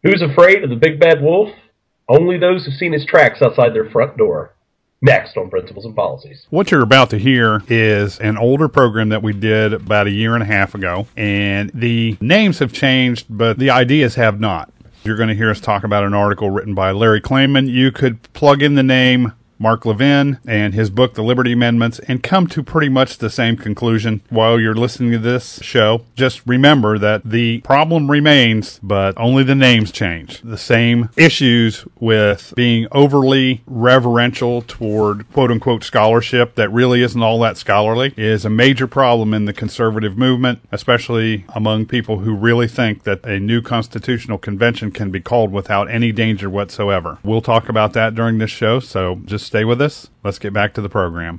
Who's afraid of the big bad wolf? Only those who've seen his tracks outside their front door. Next on Principles and Policies. What you're about to hear is an older program that we did about a year and a half ago, and the names have changed, but the ideas have not. You're going to hear us talk about an article written by Larry Klayman. You could plug in the name Mark Levin and his book, The Liberty Amendments, and come to pretty much the same conclusion while you're listening to this show. Just remember that the problem remains, but only the names change. The same issues with being overly reverential toward quote-unquote scholarship that really isn't all that scholarly is a major problem in the conservative movement, especially among people who really think that a new constitutional convention can be called without any danger whatsoever. We'll talk about that during this show, so just stay with us. Let's get back to the program.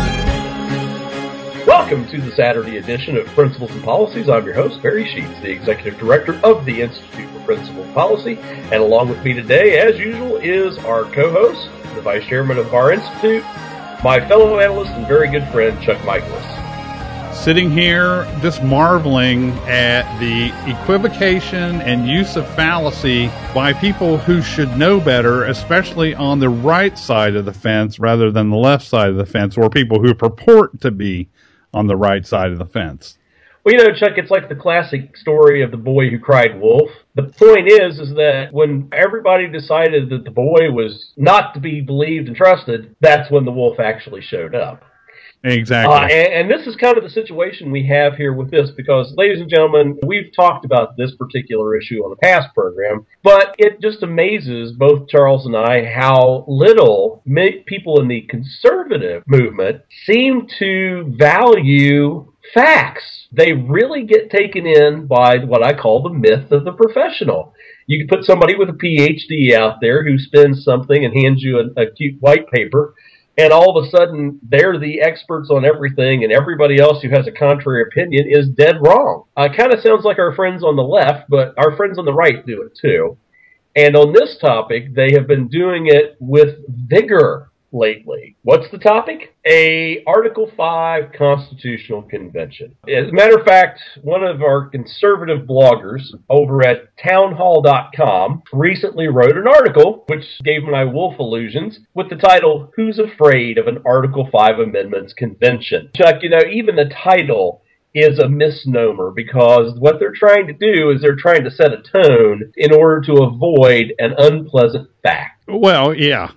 Welcome to the Saturday edition of Principles and Policies. I'm your host, Barry Sheets, the Executive Director of the Institute for Principles and Policy. And along with me today, as usual, is our co-host, the Vice Chairman of our Institute, my fellow analyst and very good friend, Chuck Michaelis. Sitting here just marveling at the equivocation and use of fallacy by people who should know better, especially on the right side of the fence rather than the left side of the fence, or people who purport to be on the right side of the fence. Well, you know, Chuck, it's like the classic story of the boy who cried wolf. The point is that when everybody decided that the boy was not to be believed and trusted, that's when the wolf actually showed up. Exactly. And this is kind of the situation we have here with this because, ladies and gentlemen, we've talked about this particular issue on the past program, but it just amazes both Charles and I how little people in the conservative movement seem to value facts. They really get taken in by what I call the myth of the professional. You can put somebody with a PhD out there who spins something and hands you a cute white paper, and all of a sudden, they're the experts on everything, and everybody else who has a contrary opinion is dead wrong. Kind of sounds like our friends on the left, but our friends on the right do it too. And on this topic, they have been doing it with vigor lately. What's the topic? A Article 5 Constitutional Convention. As a matter of fact, one of our conservative bloggers over at townhall.com recently wrote an article which gave my wolf illusions with the title, Who's Afraid of an Article 5 Amendments Convention? Chuck, you know, even the title is a misnomer because what they're trying to do is they're trying to set a tone in order to avoid an unpleasant fact. Well, yeah.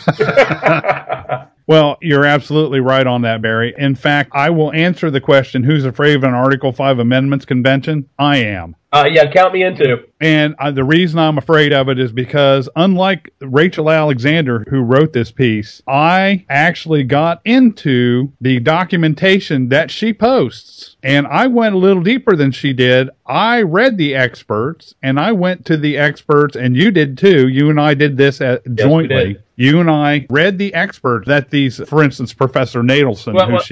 Well, you're absolutely right on that, Barry. In fact, I will answer the question, who's afraid of an Article 5 Amendments Convention? I am. Yeah, count me in too. And the reason I'm afraid of it is because, unlike Rachel Alexander, who wrote this piece, I actually got into the documentation that she posts. And I went a little deeper than she did. I read the experts, and I went to the experts, and you did too. You and I did this jointly. Yes, you and I read the experts that these, for instance, Professor Nadelson,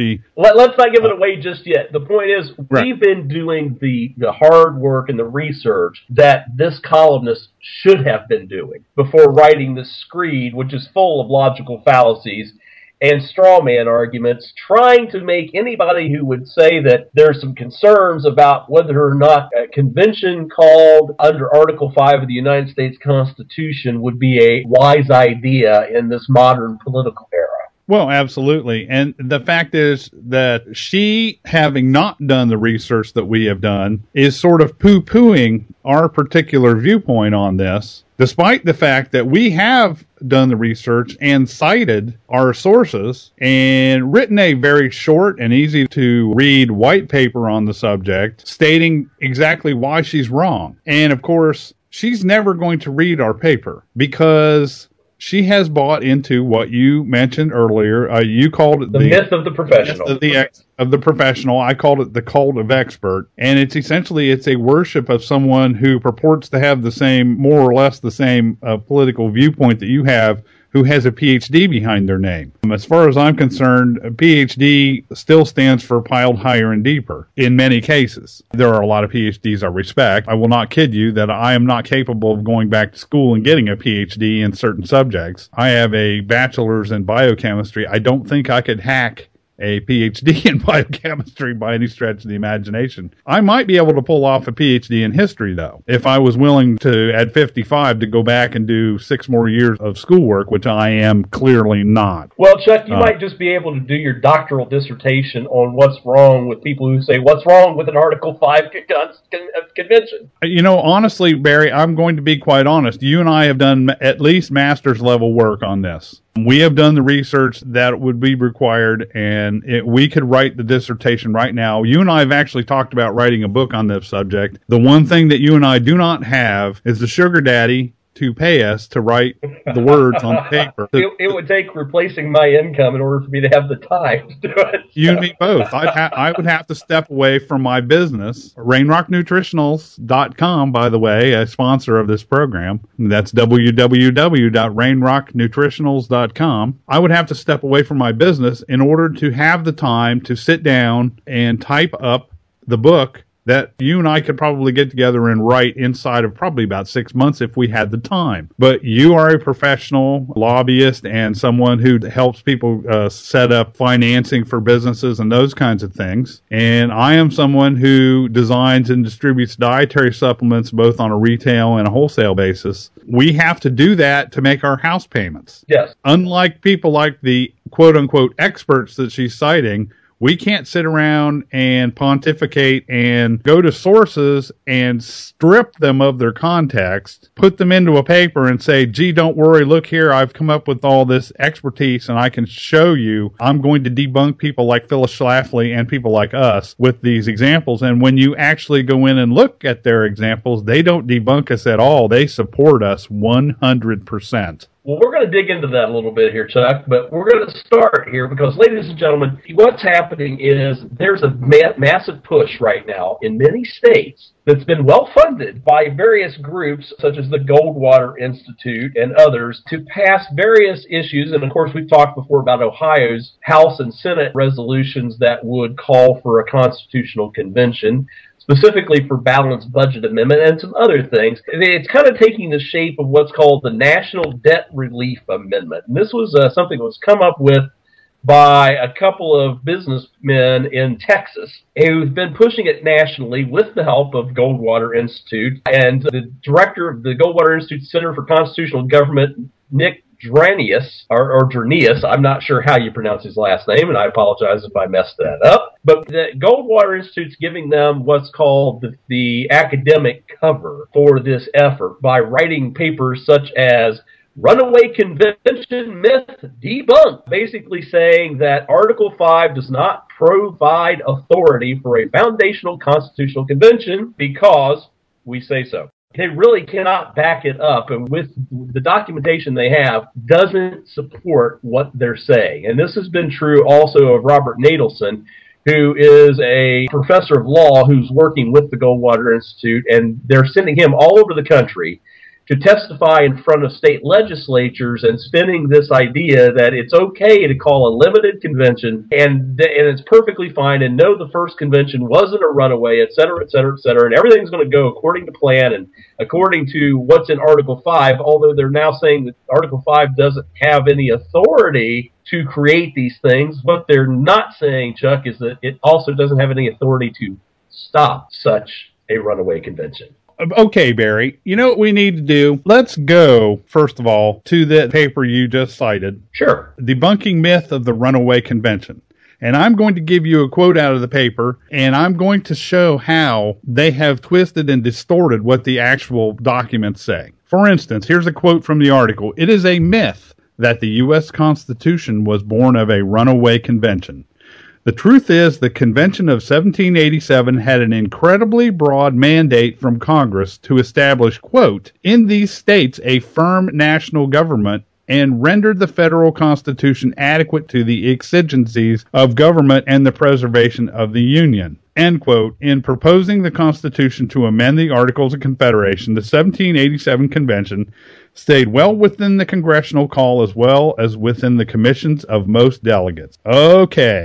Let's not give it away just yet. The point is, we've been doing the hard work and the research that this columnist should have been doing before writing this screed, which is full of logical fallacies and straw man arguments, trying to make anybody who would say that there's some concerns about whether or not a convention called under Article 5 of the United States Constitution would be a wise idea in this modern political era. Well, absolutely. And the fact is that she, having not done the research that we have done, is sort of poo-pooing our particular viewpoint on this, despite the fact that we have done the research and cited our sources and written a very short and easy to read white paper on the subject stating exactly why she's wrong. And of course, she's never going to read our paper because she has bought into what you mentioned earlier. You called it the myth of the professional. Of the professional. I called it the cult of expert. And it's essentially, it's a worship of someone who purports to have the same, more or less the same political viewpoint that you have, who has a PhD behind their name. As far as I'm concerned, a PhD still stands for piled higher and deeper in many cases. There are a lot of PhDs I respect. I will not kid you that I am not capable of going back to school and getting a PhD in certain subjects. I have a bachelor's in biochemistry. I don't think I could hack a PhD in biochemistry by any stretch of the imagination. I might be able to pull off a PhD in history, though, if I was willing to, at 55, to go back and do 6 more years of schoolwork, which I am clearly not. Well, Chuck, you might just be able to do your doctoral dissertation on what's wrong with people who say, what's wrong with an Article 5 convention? You know, honestly, Barry, I'm going to be quite honest. You and I have done at least master's level work on this. We have done the research that would be required, and we could write the dissertation right now. You and I have actually talked about writing a book on this subject. The one thing that you and I do not have is the sugar daddy to pay us to write the words on the paper. It would take replacing my income in order for me to have the time to do it. You and me both. I would have to step away from my business. RainrockNutritionals.com, by the way, a sponsor of this program. That's www.rainrocknutritionals.com. I would have to step away from my business in order to have the time to sit down and type up the book that you and I could probably get together and write inside of probably about 6 months if we had the time. But you are a professional lobbyist and someone who helps people set up financing for businesses and those kinds of things. And I am someone who designs and distributes dietary supplements both on a retail and a wholesale basis. We have to do that to make our house payments. Yes. Unlike people like the quote-unquote experts that she's citing, we can't sit around and pontificate and go to sources and strip them of their context, put them into a paper and say, gee, don't worry, look here, I've come up with all this expertise and I can show you. I'm going to debunk people like Phyllis Schlafly and people like us with these examples. And when you actually go in and look at their examples, they don't debunk us at all. They support us 100%. Well, we're going to dig into that a little bit here, Chuck, but we're going to start here because, ladies and gentlemen, what's happening is there's a massive push right now in many states that's been well-funded by various groups such as the Goldwater Institute and others to pass various issues. And, of course, we've talked before about Ohio's House and Senate resolutions that would call for a constitutional convention, specifically for balanced budget amendment and some other things. It's kind of taking the shape of what's called the National Debt Relief Amendment. And this was something that was come up with by a couple of businessmen in Texas who've been pushing it nationally with the help of Goldwater Institute. And the director of the Goldwater Institute Center for Constitutional Government, Nick Dranius, or Dranius, I'm not sure how you pronounce his last name, and I apologize if I messed that up. But the Goldwater Institute's giving them what's called the academic cover for this effort by writing papers such as Runaway Convention Myth Debunked, basically saying that Article 5 does not provide authority for a foundational constitutional convention because we say so. They really cannot back it up, and with the documentation they have, doesn't support what they're saying. And this has been true also of Robert Nadelson, who is a professor of law who's working with the Goldwater Institute, and they're sending him all over the country to testify in front of state legislatures and spinning this idea that it's okay to call a limited convention and it's perfectly fine, and no, the first convention wasn't a runaway, et cetera, et cetera, et cetera, and everything's going to go according to plan and according to what's in Article 5, although they're now saying that Article 5 doesn't have any authority to create these things. What they're not saying, Chuck, is that it also doesn't have any authority to stop such a runaway convention. Okay, Barry, you know what we need to do? Let's go, first of all, to the paper you just cited. Sure. Debunking Myth of the Runaway Convention. And I'm going to give you a quote out of the paper, and I'm going to show how they have twisted and distorted what the actual documents say. For instance, here's a quote from the article. It is a myth that the U.S. Constitution was born of a runaway convention. The truth is, the Convention of 1787 had an incredibly broad mandate from Congress to establish, quote, in these states a firm national government and rendered the federal constitution adequate to the exigencies of government and the preservation of the Union, end quote. In proposing the Constitution to amend the Articles of Confederation, the 1787 Convention stayed well within the congressional call as well as within the commissions of most delegates. Okay.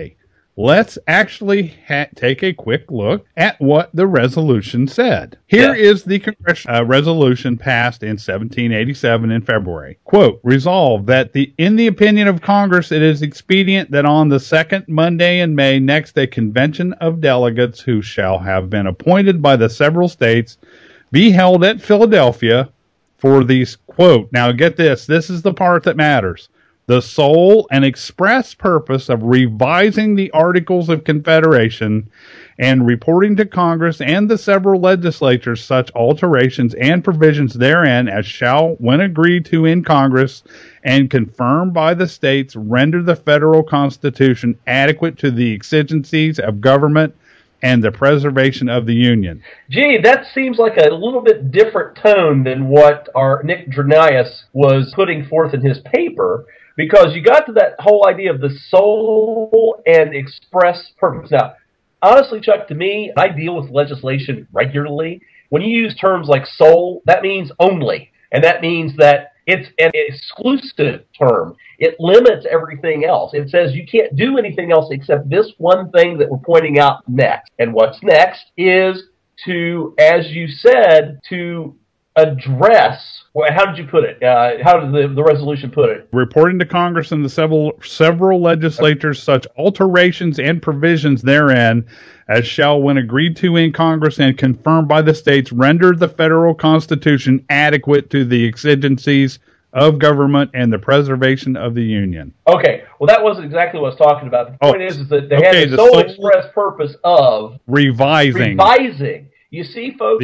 let's actually take a quick look at what the resolution said. Here is the congressional resolution passed in 1787 in February. Quote, resolved that in the opinion of Congress, it is expedient that on the second Monday in May next a convention of delegates who shall have been appointed by the several states be held at Philadelphia for these, quote, now get this is the part that matters, the sole and express purpose of revising the Articles of Confederation and reporting to Congress and the several legislatures such alterations and provisions therein as shall, when agreed to in Congress and confirmed by the states, render the federal Constitution adequate to the exigencies of government and the preservation of the Union. Gee, that seems like a little bit different tone than what our Nick Dranius was putting forth in his paper, because you got to that whole idea of the sole and express purpose. Now, honestly, Chuck, to me, I deal with legislation regularly. When you use terms like sole, that means only, and that means that it's an exclusive term. It limits everything else. It says you can't do anything else except this one thing that we're pointing out next. And what's next is to, as you said, to address, well, how did you put it? How did the resolution put it? Reporting to Congress and the several legislatures such alterations and provisions therein as shall, when agreed to in Congress and confirmed by the states, render the federal Constitution adequate to the exigencies of government and the preservation of the Union. Okay, well, that wasn't exactly what I was talking about. The point is that they had the sole express purpose of revising. You see, folks,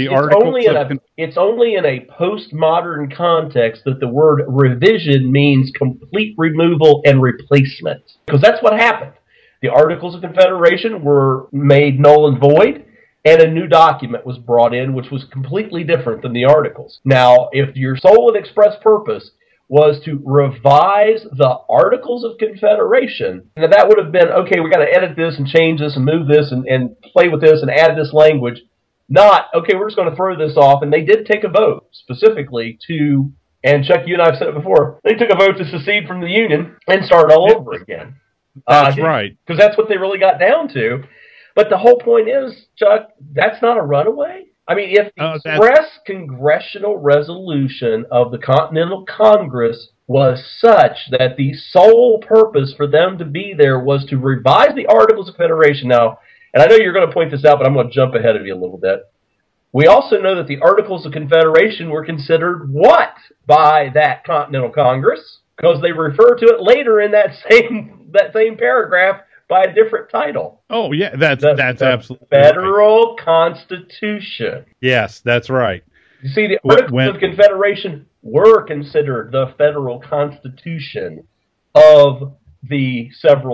it's only in a postmodern context that the word revision means complete removal and replacement. Because that's what happened. The Articles of Confederation were made null and void, and a new document was brought in, which was completely different than the Articles. Now, if your sole and express purpose was to revise the Articles of Confederation, then that would have been, okay, we got to edit this and change this and move this and play with this and add this language. Not, okay, we're just going to throw this off. And they did take a vote specifically to, and Chuck, you and I have said it before, they took a vote to secede from the Union and start all over again. That's right. Because that's what they really got down to. But the whole point is, Chuck, that's not a runaway. I mean, if the express congressional resolution of the Continental Congress was such that the sole purpose for them to be there was to revise the Articles of Confederation. Now, and I know you're going to point this out, but I'm going to jump ahead of you a little bit. We also know that the Articles of Confederation were considered what by that Continental Congress? Because they refer to it later in that same paragraph by a different title. Oh, yeah, that's absolutely Federal Constitution. Yes, that's right. You see, the Articles of Confederation were considered the Federal Constitution of the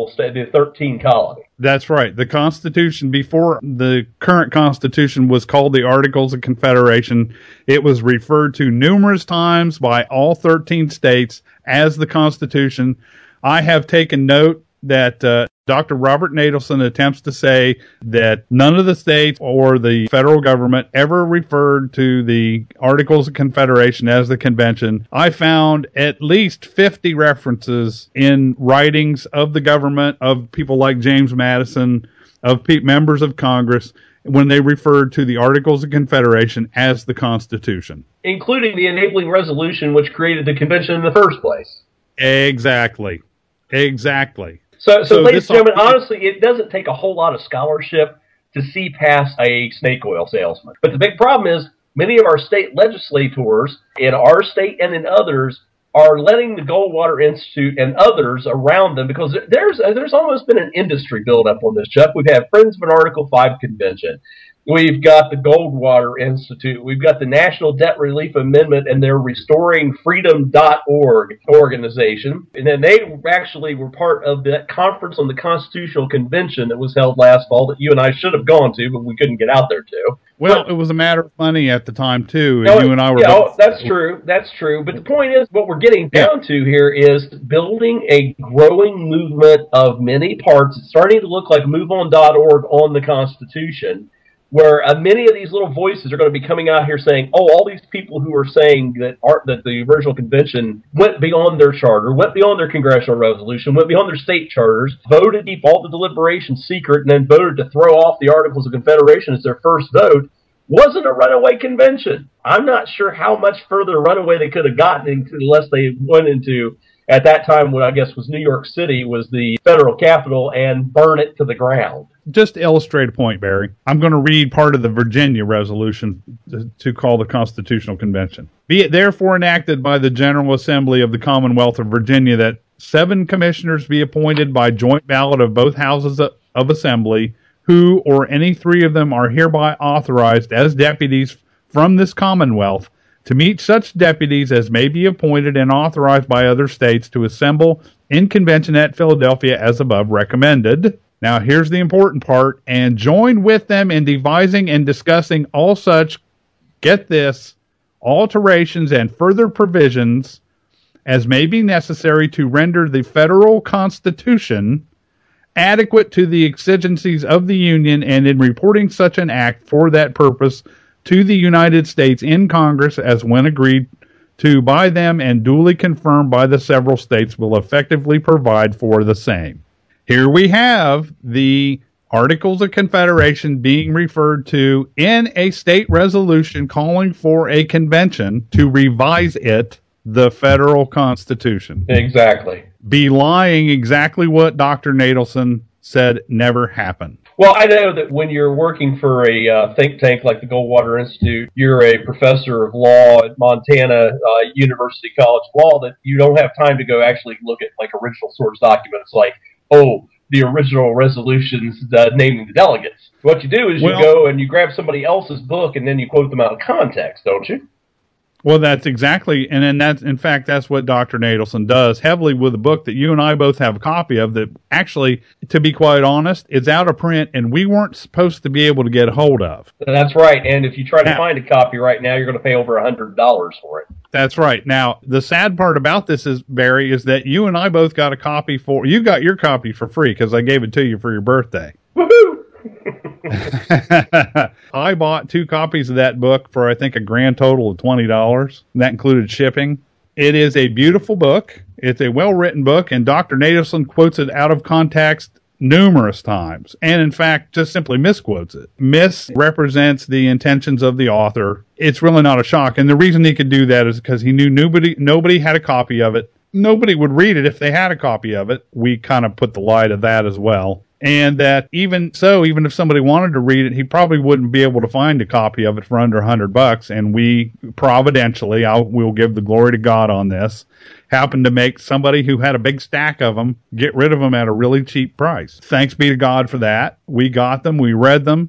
13 colonies. That's right. The Constitution, before the current Constitution was called the Articles of Confederation, it was referred to numerous times by all 13 states as the Constitution. I have taken note that Dr. Robert Nadelson attempts to say that none of the states or the federal government ever referred to the Articles of Confederation as the convention. I found at least 50 references in writings of the government, of people like James Madison, of members of Congress, when they referred to the Articles of Confederation as the Constitution. Including the enabling resolution which created the convention in the first place. Exactly. So ladies and gentlemen, honestly, it doesn't take a whole lot of scholarship to see past a snake oil salesman. But the big problem is many of our state legislators in our state and in others are letting the Goldwater Institute and others around them, because there's almost been an industry build up on this, Chuck. We've had Friends of an Article 5 convention. We've got the Goldwater Institute. We've got the National Debt Relief Amendment and their RestoringFreedom.org organization. And then they actually were part of that conference on the Constitutional Convention that was held last fall that you and I should have gone to, but we couldn't get out there to. Well, it was a matter of money at the time, too. And you and I were both. That's true. But the point is, what we're getting down to here is building a growing movement of many parts. It's starting to look like MoveOn.org on the Constitution. where many of these little voices are going to be coming out here saying, oh, all these people who are saying that the original convention went beyond their charter, went beyond their congressional resolution, went beyond their state charters, voted to keep all the deliberations secret, and then voted to throw off the Articles of Confederation as their first vote, wasn't a runaway convention. I'm not sure how much further runaway they could have gotten into unless they went into, at that time, what I guess was New York City, was the federal capital, and burn it to the ground. Just to illustrate a point, Barry, I'm going to read part of the Virginia resolution to call the Constitutional Convention. Be it therefore enacted by the General Assembly of the Commonwealth of Virginia that 7 commissioners be appointed by joint ballot of both houses of assembly, who or any 3 of them are hereby authorized as deputies from this Commonwealth to meet such deputies as may be appointed and authorized by other states to assemble in convention at Philadelphia as above recommended. Now, here's the important part, and join with them in devising and discussing all such, get this, alterations and further provisions as may be necessary to render the federal Constitution adequate to the exigencies of the Union, and in reporting such an act for that purpose to the United States in Congress as when agreed to by them and duly confirmed by the several states will effectively provide for the same. Here we have the Articles of Confederation being referred to in a state resolution calling for a convention to revise it, the federal Constitution. Exactly. Belying exactly what Dr. Nadelson said never happened. Well, I know that when you're working for a think tank like the Goldwater Institute, you're a professor of law at Montana University College of Law, that you don't have time to go actually look at like original source documents like, oh, the original resolutions naming the delegates. What you do is you go and you grab somebody else's book and then you quote them out of context, don't you? Well, that's exactly, and then that's what Dr. Nadelson does heavily with a book that you and I both have a copy of that actually, to be quite honest, is out of print and we weren't supposed to be able to get a hold of. That's right, and if you try to find a copy right now, you're going to pay over $100 for it. That's right. Now, the sad part about this is, Barry, is that you and I both got a copy you got your copy for free because I gave it to you for your birthday. Woohoo! I bought 2 copies of that book for, I think, a grand total of $20. And that included shipping. It is a beautiful book. It's a well-written book, and Dr. Nadelson quotes it out of context numerous times, and in fact, just simply misquotes it. Misrepresents the intentions of the author. It's really not a shock, and the reason he could do that is because he knew nobody had a copy of it. Nobody would read it if they had a copy of it. We kind of put the lie to that as well. And that even if somebody wanted to read it, he probably wouldn't be able to find a copy of it for under $100. And we providentially, we'll give the glory to God on this, happened to make somebody who had a big stack of them get rid of them at a really cheap price. Thanks be to God for that. We got them, we read them,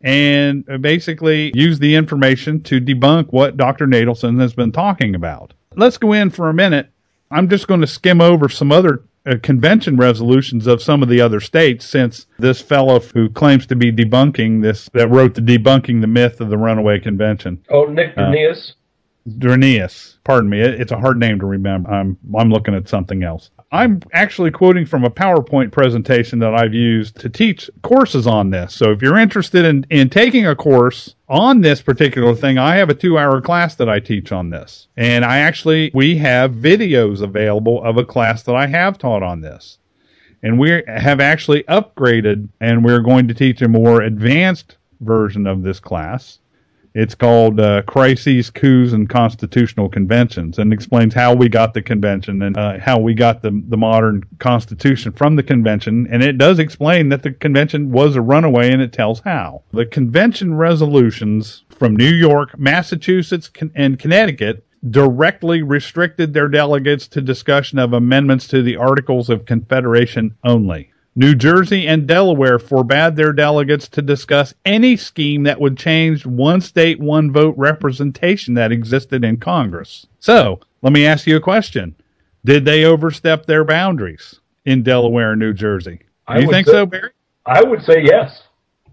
and basically used the information to debunk what Dr. Nadelson has been talking about. Let's go in for a minute. I'm just going to skim over some other convention resolutions of some of the other states, since this fellow who claims to be debunking this, that wrote the Debunking the Myth of the Runaway Convention. Oh, Nick Drenaeus? Drenaeus. Pardon me. It's a hard name to remember. I'm looking at something else. I'm actually quoting from a PowerPoint presentation that I've used to teach courses on this. So if you're interested in taking a course on this particular thing, I have a 2-hour class that I teach on this. And we have videos available of a class that I have taught on this. And we have actually upgraded, and we're going to teach a more advanced version of this class. It's called Crises, Coups, and Constitutional Conventions, and explains how we got the convention and how we got the modern Constitution from the convention. And it does explain that the convention was a runaway, and it tells how. The convention resolutions from New York, Massachusetts, and Connecticut directly restricted their delegates to discussion of amendments to the Articles of Confederation only. New Jersey and Delaware forbade their delegates to discuss any scheme that would change one state, one vote representation that existed in Congress. So, let me ask you a question. Did they overstep their boundaries in Delaware and New Jersey? Do you think so, Barry? I would say yes.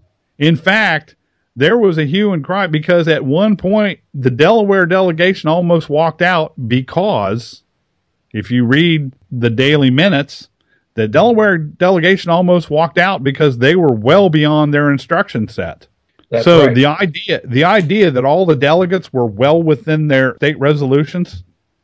In fact, there was a hue and cry because at one point, the Delaware delegation almost walked out because, if you read the daily minutes, the Delaware delegation almost walked out because they were well beyond their instruction set. That's So right. the idea that all the delegates were well within their state resolutions,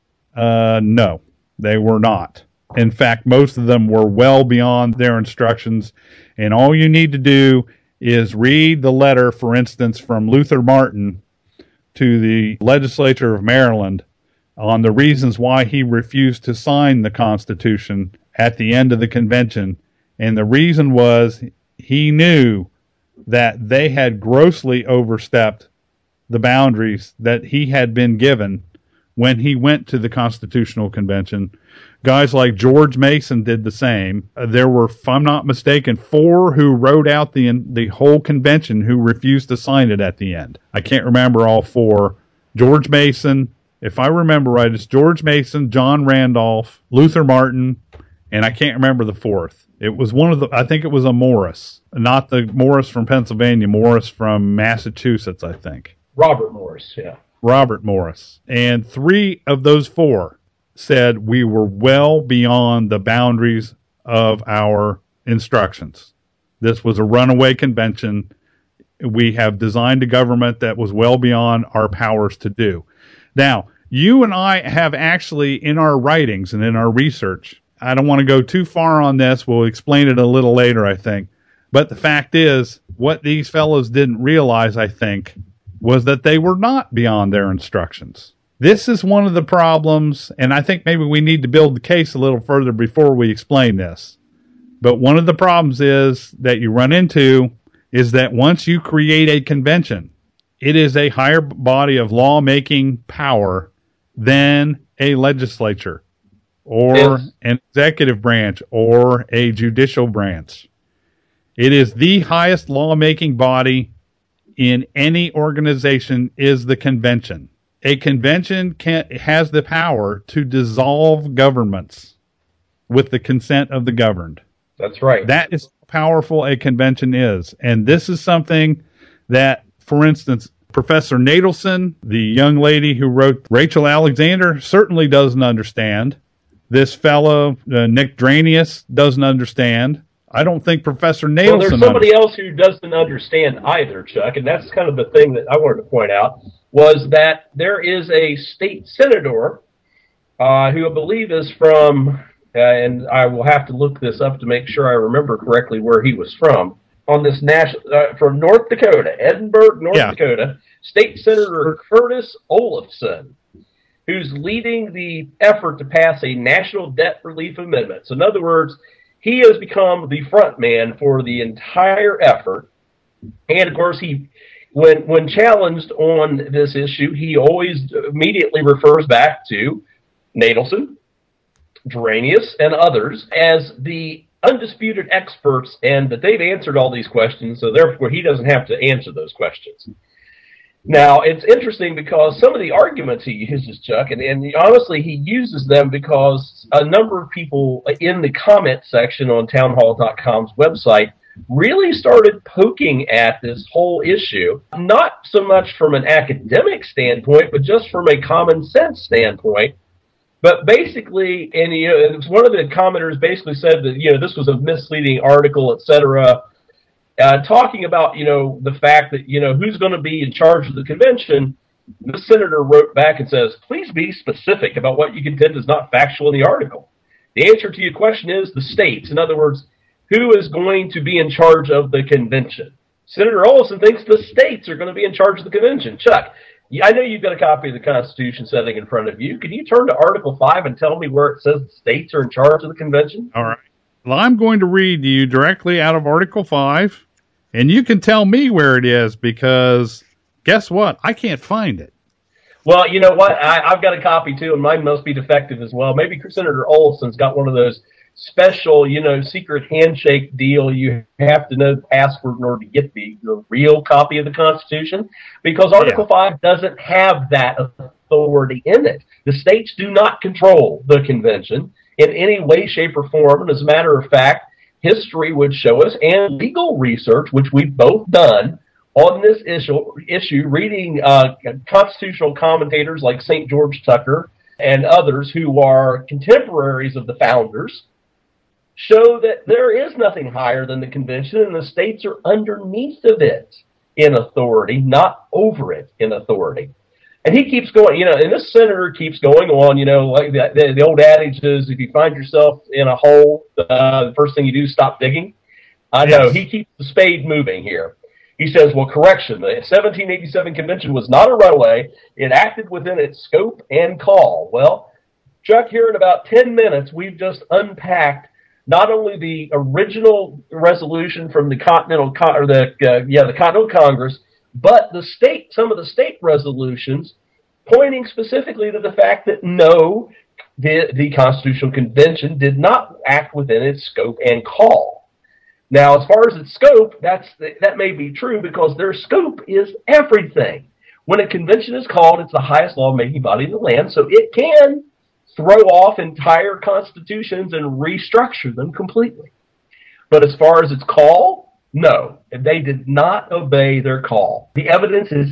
no, they were not. In fact, most of them were well beyond their instructions, and all you need to do is read the letter, for instance, from Luther Martin to the legislature of Maryland on the reasons why he refused to sign the Constitution at the end of the convention. And the reason was he knew that they had grossly overstepped the boundaries that he had been given when he went to the Constitutional Convention. Guys like George Mason did the same. There were, if I'm not mistaken, 4 who wrote out the whole convention who refused to sign it at the end. I can't remember all 4. George Mason, if I remember right, it's George Mason, John Randolph, Luther Martin, and I can't remember the 4th. It was I think it was a Morris, not the Morris from Pennsylvania, Morris from Massachusetts, I think. Robert Morris, yeah. Robert Morris. And 3 of those 4 said we were well beyond the boundaries of our instructions. This was a runaway convention. We have designed a government that was well beyond our powers to do. Now, you and I have actually, in our writings and in our research, I don't want to go too far on this. We'll explain it a little later, I think. But the fact is, what these fellows didn't realize, I think, was that they were not beyond their instructions. This is one of the problems, and I think maybe we need to build the case a little further before we explain this. But one of the problems is that you run into is that once you create a convention, it is a higher body of lawmaking power than a legislature or an executive branch or a judicial branch. It is the highest lawmaking body in any organization is the convention. A convention has the power to dissolve governments with the consent of the governed. That's right. That is how powerful a convention is. And this is something that, for instance, Professor Nadelson, the young lady who wrote Rachel Alexander, certainly doesn't understand. This fellow, Nick Dranius, doesn't understand. I don't think Professor Nadelson... Well, there's somebody else who doesn't understand either, Chuck, and that's kind of the thing that I wanted to point out, was that there is a state senator who I believe is from, and I will have to look this up to make sure I remember correctly where he was from, on this from North Dakota, Edinburgh, North Dakota, State Senator Curtis Olafson, who's leading the effort to pass a national debt relief amendment. So in other words, he has become the front man for the entire effort. And of course, when challenged on this issue, he always immediately refers back to Nadelson, Dranius, and others as the undisputed experts, and that they've answered all these questions, so therefore he doesn't have to answer those questions. Now, it's interesting because some of the arguments he uses, Chuck, and honestly, he uses them because a number of people in the comment section on townhall.com's website really started poking at this whole issue, not so much from an academic standpoint, but just from a common sense standpoint. But basically, and it was one of the commenters basically said that this was a misleading article, etc., talking about the fact that who's going to be in charge of the convention. The senator wrote back and says, "Please be specific about what you contend is not factual in the article. The answer to your question is the states. In other words, who is going to be in charge of the convention?" Senator Olson thinks the states are going to be in charge of the convention. Chuck, I know you've got a copy of the Constitution sitting in front of you. Can you turn to Article 5 and tell me where it says the states are in charge of the convention? All right. Well, I'm going to read to you directly out of Article 5, and you can tell me where it is because guess what? I can't find it. Well, you know what? I've got a copy too, and mine must be defective as well. Maybe Senator Olson's got one of those special, secret handshake deal. You have to know the password in order to get the real copy of the Constitution, because Article 5 doesn't have that authority in it. The states do not control the convention in any way, shape, or form. And as a matter of fact, history would show us, and legal research, which we've both done on this issue, reading constitutional commentators like St. George Tucker and others who are contemporaries of the founders, show that there is nothing higher than the convention, and the states are underneath of it. in authority, not over it in authority. And he keeps going, and this senator keeps going on, like the old adage is, if you find yourself in a hole, the first thing you do is stop digging. I know, he keeps the spade moving here. He says, well, correction, the 1787 convention was not a runaway. It acted within its scope and call. Well, Chuck, here in about 10 minutes, we've just unpacked not only the original resolution from the Continental Congress, but some of the state resolutions, pointing specifically to the fact that no, the Constitutional Convention did not act within its scope and call. Now, as far as its scope, that may be true because their scope is everything. When a convention is called, it's the highest law-making body in the land, so it can throw off entire constitutions and restructure them completely. But as far as its call, no, they did not obey their call. The evidence is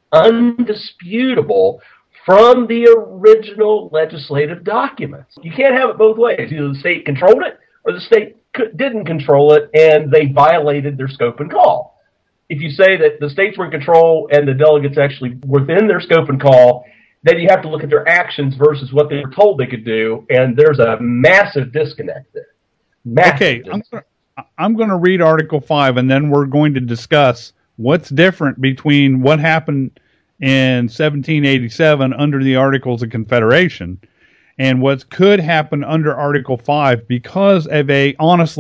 undisputable from the original legislative documents. You can't have it both ways. Either the state controlled it or the state didn't control it, and they violated their scope and call. If you say that the states were in control and the delegates actually within their scope and call, then you have to look at their actions versus what they were told they could do, and there's a massive disconnect there. Okay, I'm going to read Article 5, and then we're going to discuss what's different between what happened in 1787 under the Articles of Confederation and what could happen under Article 5 because of an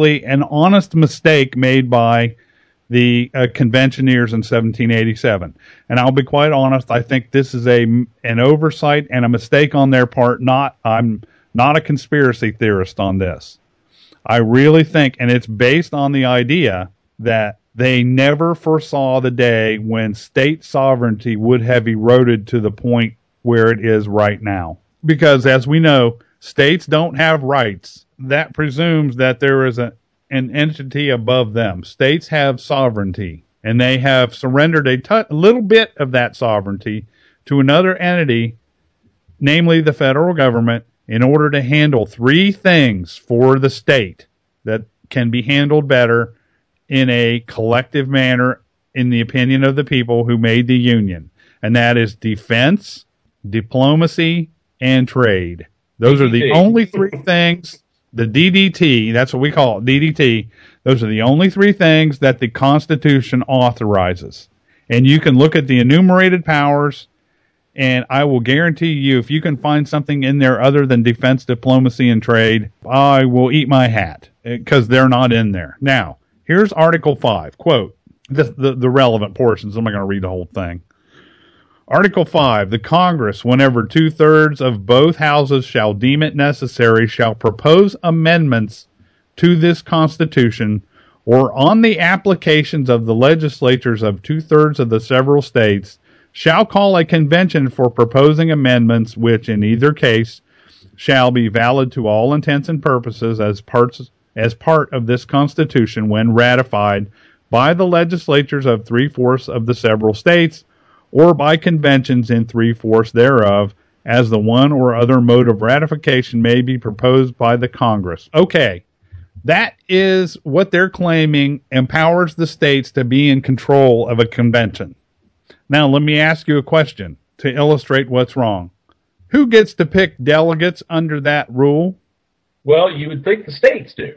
honest mistake made by the conventioneers in 1787. And I'll be quite honest, I think this is an oversight and a mistake on their part. I'm not a conspiracy theorist on this. I really think, and it's based on the idea that they never foresaw the day when state sovereignty would have eroded to the point where it is right now. Because as we know, states don't have rights. That presumes that there is an entity above them. States have sovereignty, and they have surrendered a little bit of that sovereignty to another entity, namely the federal government, in order to handle three things for the state that can be handled better in a collective manner, in the opinion of the people who made the Union. And that is defense, diplomacy, and trade. Those are the only three things. The DDT, that's what we call it, DDT. Those are the only three things that the Constitution authorizes. And you can look at the enumerated powers, and I will guarantee you, if you can find something in there other than defense, diplomacy, and trade, I will eat my hat, because they're not in there. Now, here's Article 5, quote, the relevant portions. I'm not going to read the whole thing. Article 5, the Congress, whenever 2/3 of both houses shall deem it necessary, shall propose amendments to this Constitution, or on the applications of the legislatures of 2/3 of the several states, shall call a convention for proposing amendments, which in either case shall be valid to all intents and purposes as part of this Constitution when ratified by the legislatures of 3/4 of the several states, or by conventions in 3/4 thereof, as the one or other mode of ratification may be proposed by the Congress. Okay, that is what they're claiming empowers the states to be in control of a convention. Now, let me ask you a question to illustrate what's wrong. Who gets to pick delegates under that rule? Well, you would think the states do.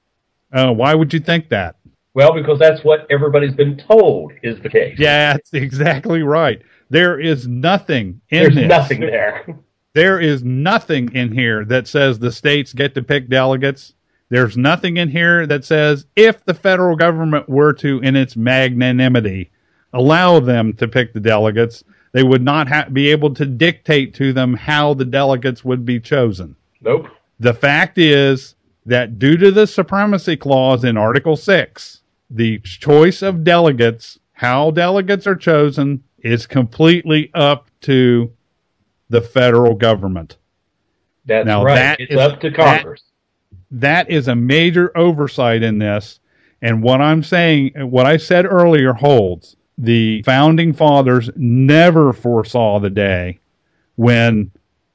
Why would you think that? Well, because that's what everybody's been told is the case. Yeah, that's exactly right. There is nothing in There's this. nothing there. There is nothing in here that says the states get to pick delegates. There's nothing in here that says if the federal government were to, in its magnanimity, allow them to pick the delegates, they would not be able to dictate to them how the delegates would be chosen. Nope. The fact is that due to the supremacy clause in Article 6, the choice of delegates, how delegates are chosen, is completely up to the federal government. That's now, right. It's up to Congress. That is a major oversight in this. And what I'm saying, what I said earlier holds. The founding fathers never foresaw the day when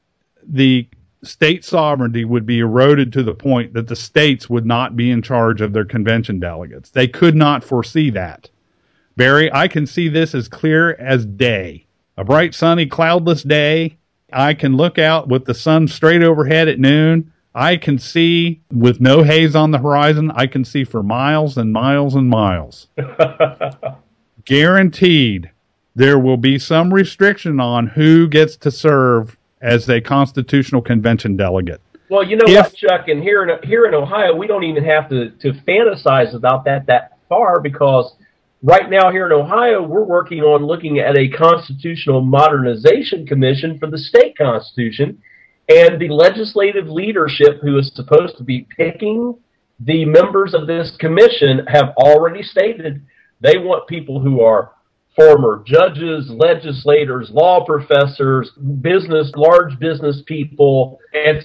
the state sovereignty would be eroded to the point that the states would not be in charge of their convention delegates. They could not foresee that. Barry, I can see this as clear as day. A bright, sunny, cloudless day. I can look out with the sun straight overhead at noon. I can see with no haze on the horizon. I can see for miles and miles and miles. Guaranteed there will be some restriction on who gets to serve as a constitutional convention delegate. Well, you know what, Chuck, and here in Ohio, we don't even have to fantasize about that far, because right now here in Ohio, we're working on looking at a constitutional modernization commission for the state constitution, and the legislative leadership who is supposed to be picking the members of this commission have already stated they want people who are former judges, legislators, law professors, large business people,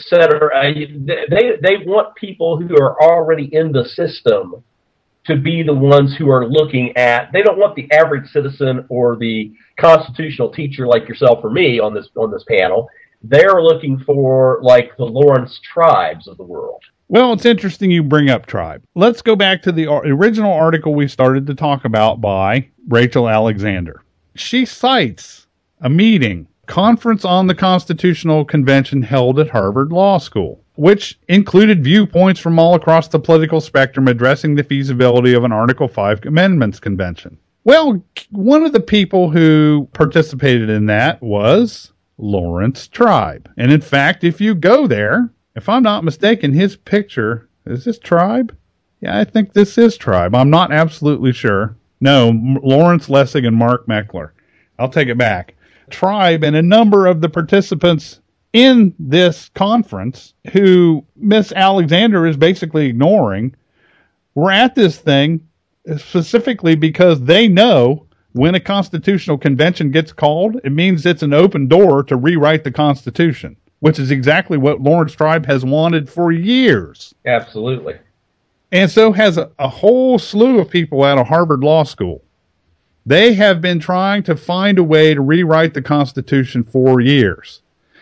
etc. They want people who are already in the system to be the ones who are looking at. They don't want the average citizen or the constitutional teacher like yourself or me on this panel. They're looking for like the Lawrence Tribes of the world. Well, it's interesting you bring up tribe. Let's go back to the original article we started to talk about by Rachel Alexander. She cites a meeting, Conference on the Constitutional Convention held at Harvard Law School, which included viewpoints from all across the political spectrum addressing the feasibility of an Article 5 Amendments Convention. Well, one of the people who participated in that was Lawrence Tribe. And in fact, if you go there, if I'm not mistaken, his picture, is this Tribe? Yeah, I think this is Tribe. I'm not absolutely sure. No, Lawrence Lessig and Mark Meckler. I'll take it back. Tribe and a number of the participants in this conference, who Miss Alexander is basically ignoring, were at this thing specifically because they know when a constitutional convention gets called, it means it's an open door to rewrite the Constitution, which is exactly what Lawrence Tribe has wanted for years. Absolutely. And so has a whole slew of people out of Harvard Law School. They have been trying to find a way to rewrite the Constitution for years.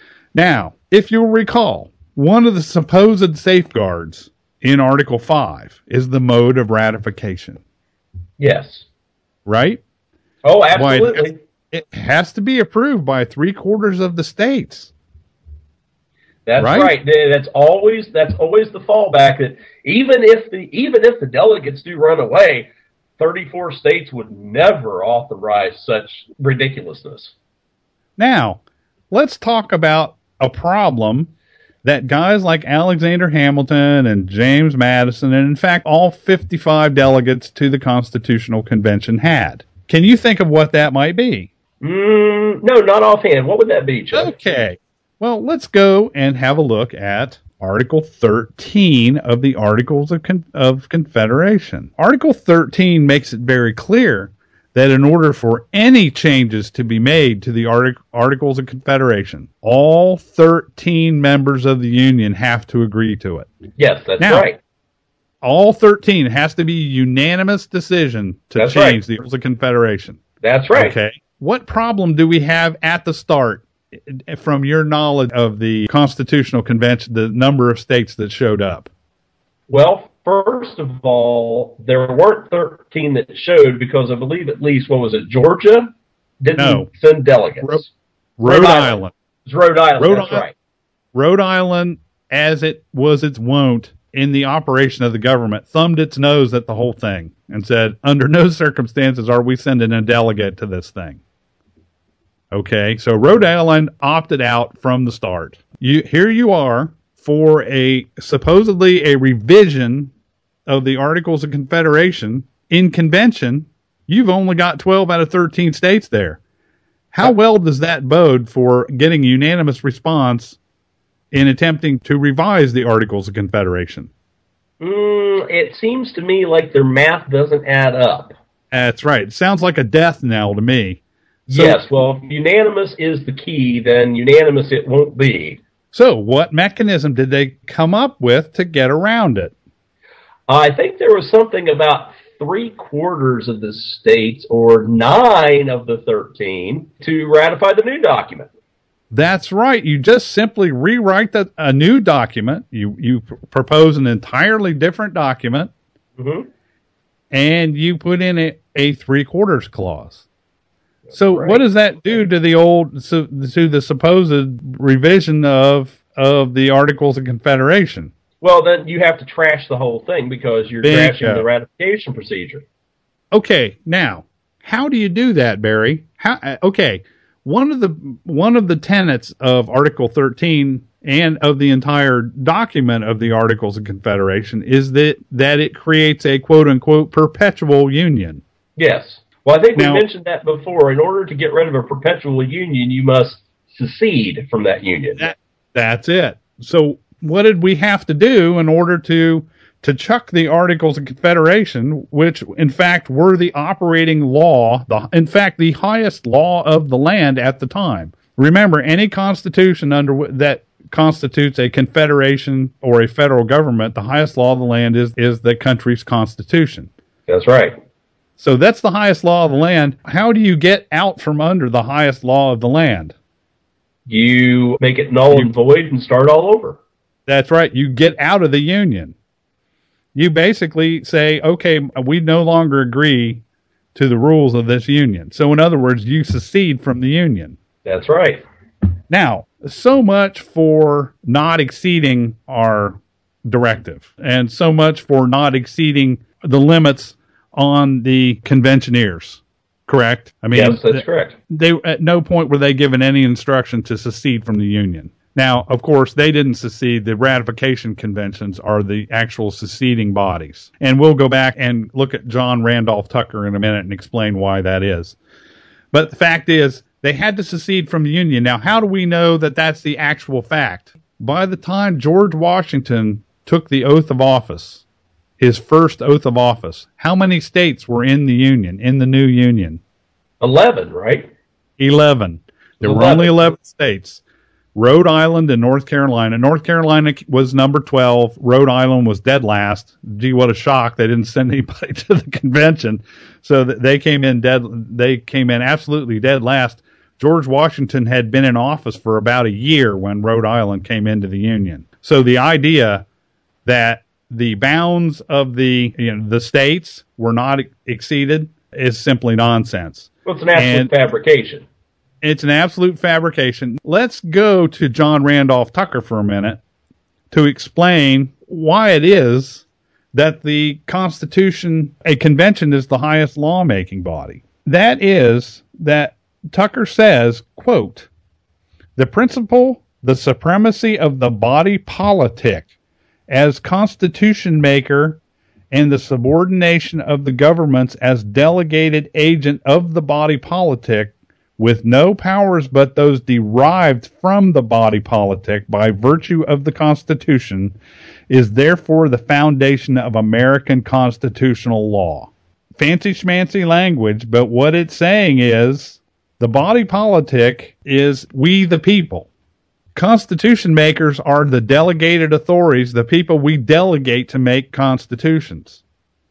Now, if you'll recall, one of the supposed safeguards in Article 5 is the mode of ratification. Yes. Right? Oh, absolutely. It has to be approved by 3/4 of the states. That's right. That's always the fallback. That even if the delegates do run away, 34 states would never authorize such ridiculousness. Now, let's talk about a problem that guys like Alexander Hamilton and James Madison, and in fact all 55 delegates to the Constitutional Convention had. Can you think of what that might be? No, not offhand. What would that be, Chuck? Okay. Well, let's go and have a look at Article 13 of the Articles of Confederation. Article 13 makes it very clear that in order for any changes to be made to the Articles of Confederation, all 13 members of the Union have to agree to it. Yes, that's right. All 13 has to be a unanimous decision to change the Articles of Confederation. That's right. Okay. What problem do we have at the start, from your knowledge of the Constitutional Convention, the number of states that showed up? Well, first of all, there weren't 13 that showed, because I believe at least, Georgia didn't send delegates. Rhode Island. It's Rhode Island, that's right. Rhode Island, as it was its wont in the operation of the government, thumbed its nose at the whole thing and said, under no circumstances are we sending a delegate to this thing. Okay, so Rhode Island opted out from the start. Here you are for supposedly a revision of the Articles of Confederation in convention. You've only got 12 out of 13 states there. How well does that bode for getting a unanimous response in attempting to revise the Articles of Confederation? It seems to me like their math doesn't add up. That's right. It sounds like a death knell to me. So, yes, well, if unanimous is the key, then unanimous it won't be. So what mechanism did they come up with to get around it? I think there was something about 3/4 of the states, or 9 of the 13, to ratify the new document. That's right. You just simply rewrite a new document. You propose an entirely different document. Mm-hmm. and you put in a 3/4 clause. So right. what does that do to the supposed revision of the Articles of Confederation? Well, then you have to trash the whole thing because you're Bingo. trashing the ratification procedure. Okay, now how do you do that, Barry? One of the tenets of Article 13 and of the entire document of the Articles of Confederation is that it creates a quote unquote perpetual union. Yes. Well, I think we mentioned that before. In order to get rid of a perpetual union, you must secede from that union. That's it. So what did we have to do in order to chuck the Articles of Confederation, which in fact were the operating law, the highest law of the land at the time? Remember, any constitution that constitutes a confederation or a federal government, the highest law of the land is the country's constitution. That's right. So that's the highest law of the land. How do you get out from under the highest law of the land? You make it null and void and start all over. That's right. You get out of the union. You basically say, okay, we no longer agree to the rules of this union. So in other words, you secede from the union. That's right. Now, so much for not exceeding our directive, and so much for not exceeding the limits on the conventioneers, correct? I mean, yes, that's correct. They at no point were they given any instruction to secede from the union. Now, of course, they didn't secede. The ratification conventions are the actual seceding bodies. And we'll go back and look at John Randolph Tucker in a minute and explain why that is. But the fact is, they had to secede from the union. Now, how do we know that that's the actual fact? By the time George Washington took the oath of office, his first oath of office, how many states were in the union, in the new union? 11, right? 11. There were only 11 states. Rhode Island and North Carolina. North Carolina was number 12. Rhode Island was dead last. Gee, what a shock. They didn't send anybody to the convention. So they came in absolutely dead last. George Washington had been in office for about a year when Rhode Island came into the Union. So the idea that the bounds of the states were not exceeded is simply nonsense. Well, it's an absolute fabrication. It's an absolute fabrication. Let's go to John Randolph Tucker for a minute to explain why it is that the Constitution, a convention, is the highest lawmaking body. That is that Tucker says, quote, the principle, the supremacy of the body politic as constitution maker and the subordination of the governments as delegated agent of the body politic with no powers but those derived from the body politic by virtue of the Constitution is therefore the foundation of American constitutional law. Fancy schmancy language, but what it's saying is the body politic is we the people. Constitution makers are the delegated authorities, the people we delegate to make constitutions.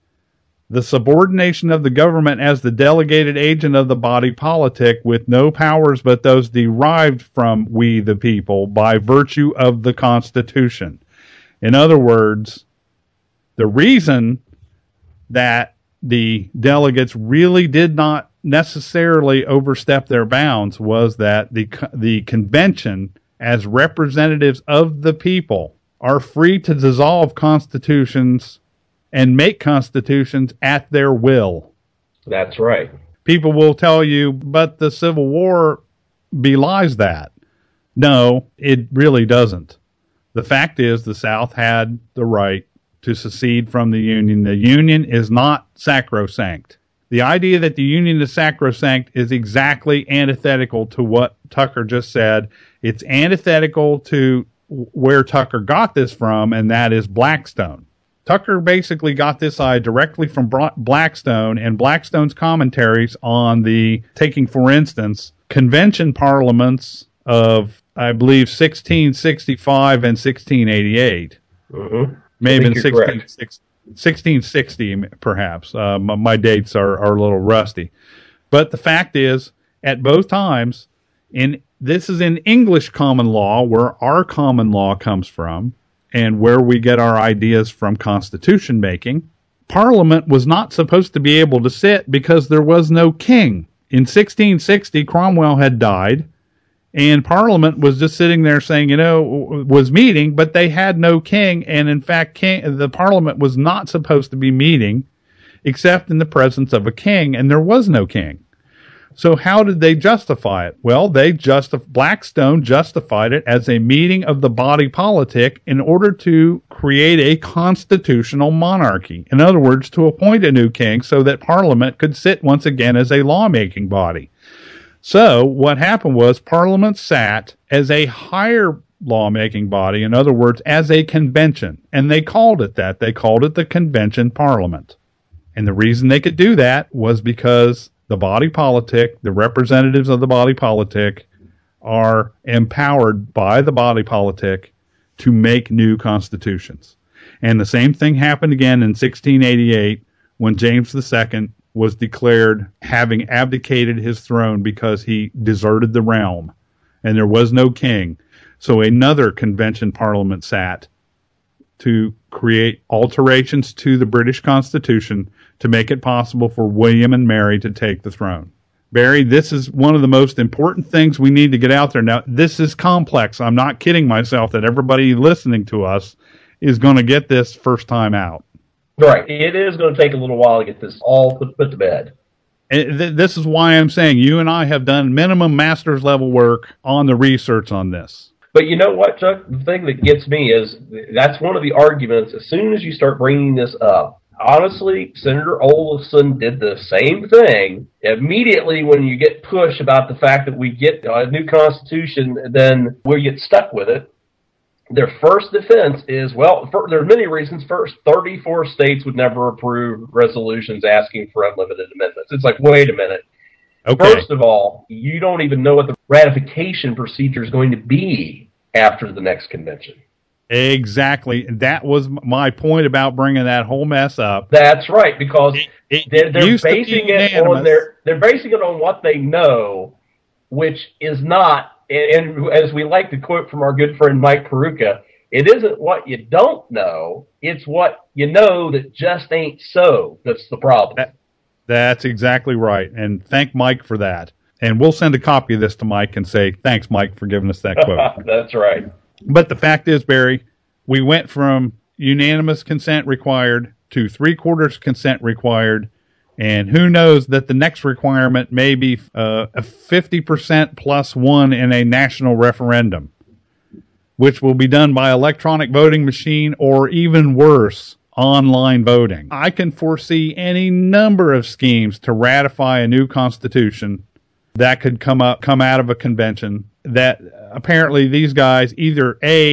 The subordination of the government as the delegated agent of the body politic with no powers but those derived from we the people by virtue of the Constitution. In other words, the reason that the delegates really did not necessarily overstep their bounds was that the convention, as representatives of the people, are free to dissolve constitutions and make constitutions at their will. That's right. People will tell you, but the Civil War belies that. No, it really doesn't. The fact is the South had the right to secede from the Union. The Union is not sacrosanct. The idea that the Union is sacrosanct is exactly antithetical to what Tucker just said. It's antithetical to where Tucker got this from, and that is Blackstone. Tucker basically got this idea directly from Blackstone and Blackstone's commentaries on taking, for instance, convention parliaments of, I believe, 1665 and 1688. Mm-hmm. Maybe in 1660, perhaps. My dates are a little rusty. But the fact is, at both times, this is in English common law, where our common law comes from, and where we get our ideas from constitution making. Parliament was not supposed to be able to sit because there was no king. In 1660, Cromwell had died, and Parliament was just sitting there saying, was meeting, but they had no king, and in fact, the Parliament was not supposed to be meeting except in the presence of a king, and there was no king. So how did they justify it? Well, Blackstone justified it as a meeting of the body politic in order to create a constitutional monarchy. In other words, to appoint a new king so that Parliament could sit once again as a lawmaking body. So what happened was Parliament sat as a higher lawmaking body, in other words, as a convention. And they called it that. They called it the Convention Parliament. And the reason they could do that was because the body politic, the representatives of the body politic, are empowered by the body politic to make new constitutions. And the same thing happened again in 1688 when James II was declared having abdicated his throne because he deserted the realm and there was no king. So another convention parliament sat to create alterations to the British Constitution to make it possible for William and Mary to take the throne. Barry, this is one of the most important things we need to get out there. Now, this is complex. I'm not kidding myself that everybody listening to us is going to get this first time out. Right. It is going to take a little while to get this all put to bed. And this is why I'm saying you and I have done minimum master's level work on the research on this. But you know what, Chuck? The thing that gets me is that's one of the arguments. As soon as you start bringing this up, honestly, Senator Olson did the same thing. Immediately when you get push about the fact that we get a new constitution, then we get stuck with it. Their first defense is, there are many reasons. First, 34 states would never approve resolutions asking for unlimited amendments. It's like, wait a minute. Okay. First of all, you don't even know what the ratification procedure is going to be after the next convention. Exactly. That was my point about bringing that whole mess up. That's right, because they're basing it on what they know, which is not, and as we like to quote from our good friend Mike Peruka, it isn't what you don't know, it's what you know that just ain't so that's the problem. That's exactly right, and thank Mike for that. And we'll send a copy of this to Mike and say, thanks, Mike, for giving us that quote. That's right. But the fact is, Barry, we went from unanimous consent required to 3/4 consent required, and who knows that the next requirement may be a 50% plus one in a national referendum, which will be done by electronic voting machine or even worse, online voting. I can foresee any number of schemes to ratify a new constitution that could come out of a convention that apparently these guys either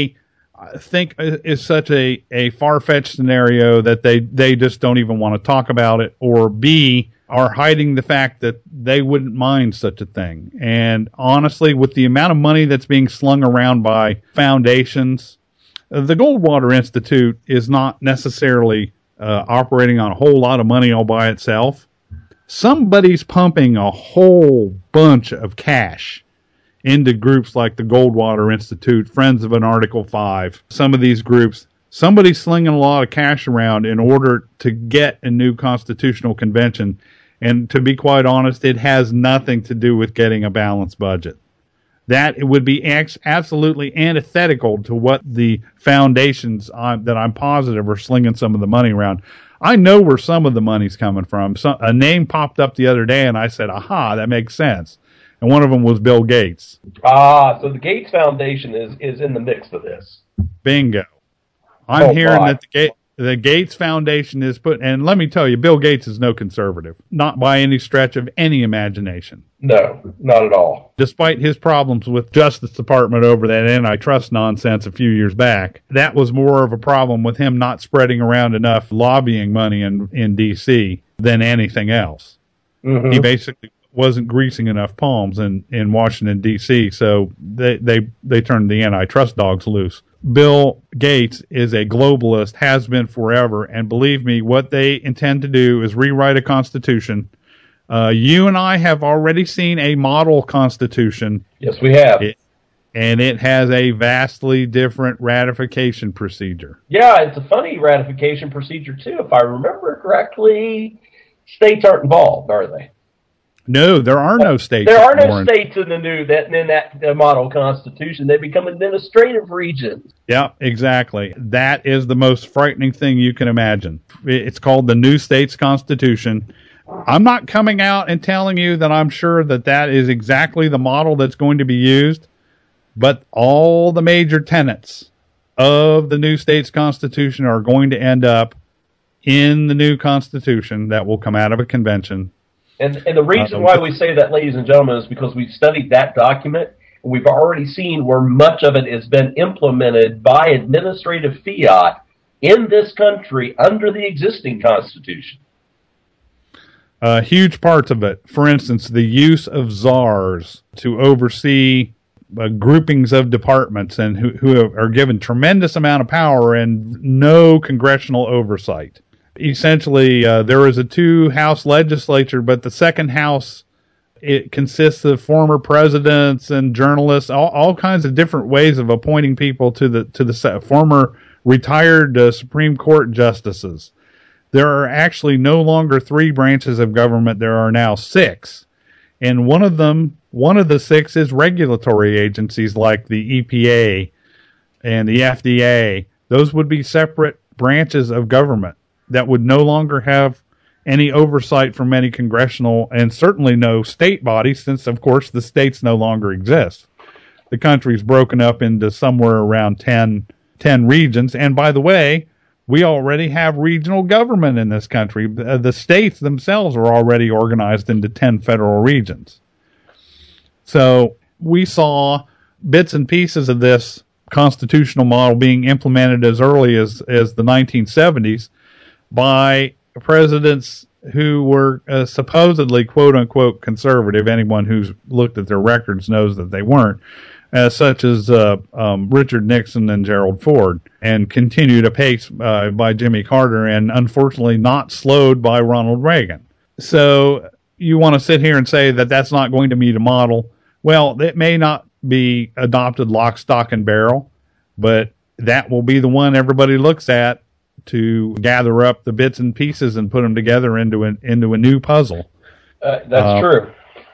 think is such a far-fetched scenario that they just don't even want to talk about it, or B, are hiding the fact that they wouldn't mind such a thing. And honestly, with the amount of money that's being slung around by foundations, the Goldwater Institute is not necessarily operating on a whole lot of money all by itself. Somebody's pumping a whole bunch of cash into groups like the Goldwater Institute, Friends of an Article 5. Some of these groups, somebody's slinging a lot of cash around in order to get a new constitutional convention. And to be quite honest, it has nothing to do with getting a balanced budget. That it would be absolutely antithetical to what the foundations that I'm positive are slinging some of the money around. I know where some of the money's coming from. A name popped up the other day, and I said, aha, that makes sense. And one of them was Bill Gates. So the Gates Foundation is in the mix for this. Bingo. I'm hearing that the Gates Foundation is and let me tell you, Bill Gates is no conservative. Not by any stretch of any imagination. No, not at all. Despite his problems with Justice Department over that antitrust nonsense a few years back, that was more of a problem with him not spreading around enough lobbying money in D.C. than anything else. Mm-hmm. He basically wasn't greasing enough palms in Washington, D.C., so they turned the antitrust dogs loose. Bill Gates is a globalist, has been forever, and believe me, what they intend to do is rewrite a constitution. You and I have already seen a model constitution. Yes, we have. And it has a vastly different ratification procedure. Yeah, it's a funny ratification procedure, too. If I remember correctly, states aren't involved, are they? No, there are no states. There are no states in the model constitution. They become administrative regions. Yeah, exactly. That is the most frightening thing you can imagine. It's called the New States Constitution. I'm not coming out and telling you that I'm sure that is exactly the model that's going to be used. But all the major tenets of the new state's constitution are going to end up in the new constitution that will come out of a convention. And the reason why we say that, ladies and gentlemen, is because we've studied that document. And we've already seen where much of it has been implemented by administrative fiat in this country under the existing constitution. Huge parts of it. For instance, the use of czars to oversee groupings of departments and who are given tremendous amount of power and no congressional oversight. Essentially, there is a two-house legislature, but the second house, it consists of former presidents and journalists, all kinds of different ways of appointing people to the former retired Supreme Court justices. There are actually no longer 3 branches of government. There are now 6. And one of the 6 is regulatory agencies like the EPA and the FDA. Those would be separate branches of government that would no longer have any oversight from any congressional and certainly no state body, since, of course, the states no longer exist. The country's broken up into somewhere around 10 regions. And by the way, we already have regional government in this country. The states themselves are already organized into 10 federal regions. So we saw bits and pieces of this constitutional model being implemented as early as the 1970s by presidents who were supposedly quote-unquote conservative. Anyone who's looked at their records knows that they weren't, such as Richard Nixon and Gerald Ford, and continued apace by Jimmy Carter, and unfortunately not slowed by Ronald Reagan. So you want to sit here and say that that's not going to meet a model. Well, it may not be adopted lock, stock, and barrel, but that will be the one everybody looks at to gather up the bits and pieces and put them together into a new puzzle. That's true.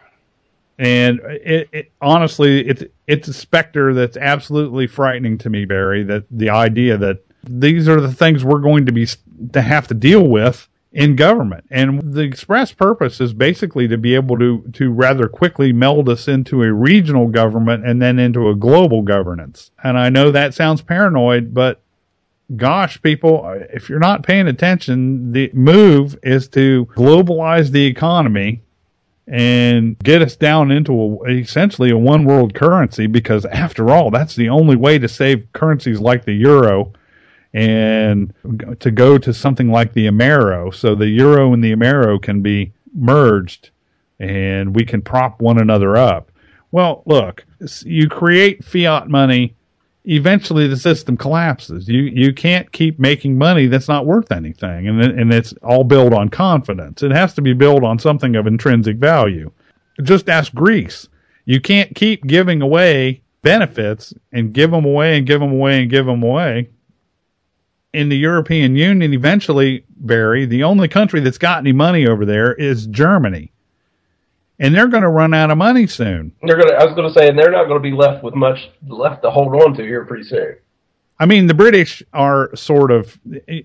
And honestly, it's a specter that's absolutely frightening to me, Barry. That the idea that these are the things we're going to have to deal with in government, and the express purpose is basically to be able to rather quickly meld us into a regional government and then into a global governance. And I know that sounds paranoid, but gosh, people, if you're not paying attention, the move is to globalize the economy and get us down into essentially a one world currency, because after all, that's the only way to save currencies like the euro and to go to something like the Amero. So the euro and the Amero can be merged and we can prop one another up. Well, look, you create fiat money, eventually the system collapses. You can't keep making money that's not worth anything, and it's all built on confidence. It has to be built on something of intrinsic value. Just ask Greece. You can't keep giving away benefits and give them away and give them away and give them away. In the European Union, eventually, Barry, the only country that's got any money over there is Germany. And they're going to run out of money soon. I was going to say, and they're not going to be left with much left to hold on to here pretty soon. I mean, the British are sort of,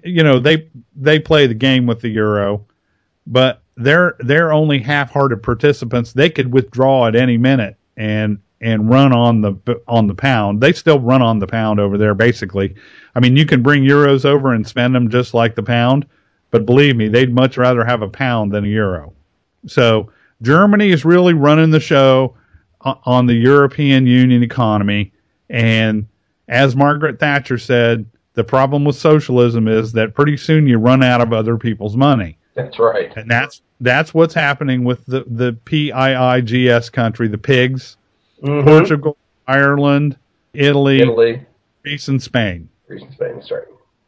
they play the game with the euro, but they're only half-hearted participants. They could withdraw at any minute and run on the pound. They still run on the pound over there, basically. I mean, you can bring euros over and spend them just like the pound, but believe me, they'd much rather have a pound than a euro. So Germany is really running the show on the European Union economy. And as Margaret Thatcher said, the problem with socialism is that pretty soon you run out of other people's money. That's right. And that's what's happening with the PIIGS country, the pigs, Portugal, Ireland, Italy, Greece, and Spain. Greece and Spain, that's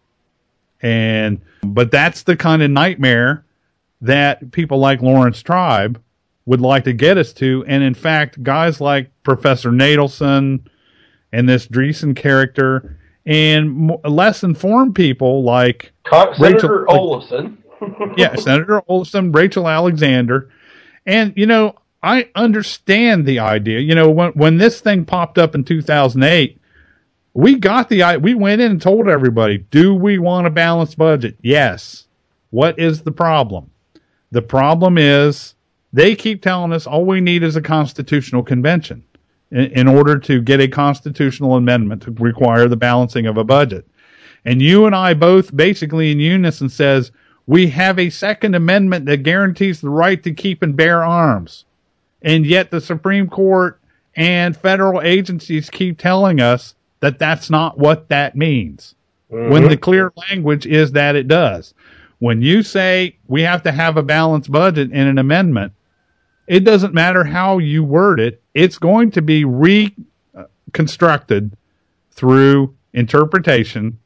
right. But that's the kind of nightmare that people like Lawrence Tribe would like to get us to. And in fact, guys like Professor Nadelson and this Dreesen character, and less informed people like Senator Olofsen. Yeah, Senator Olofsen, Rachel Alexander. And, I understand the idea. When this thing popped up in 2008, we went in and told everybody, do we want a balanced budget? Yes. What is the problem? The problem is they keep telling us all we need is a constitutional convention in order to get a constitutional amendment to require the balancing of a budget. And you and I both basically in unison says we have a Second Amendment that guarantees the right to keep and bear arms. And yet the Supreme Court and federal agencies keep telling us that that's not what that means. Mm-hmm. When the clear language is that it does. When you say we have to have a balanced budget in an amendment, it doesn't matter how you word it. It's going to be reconstructed through interpretation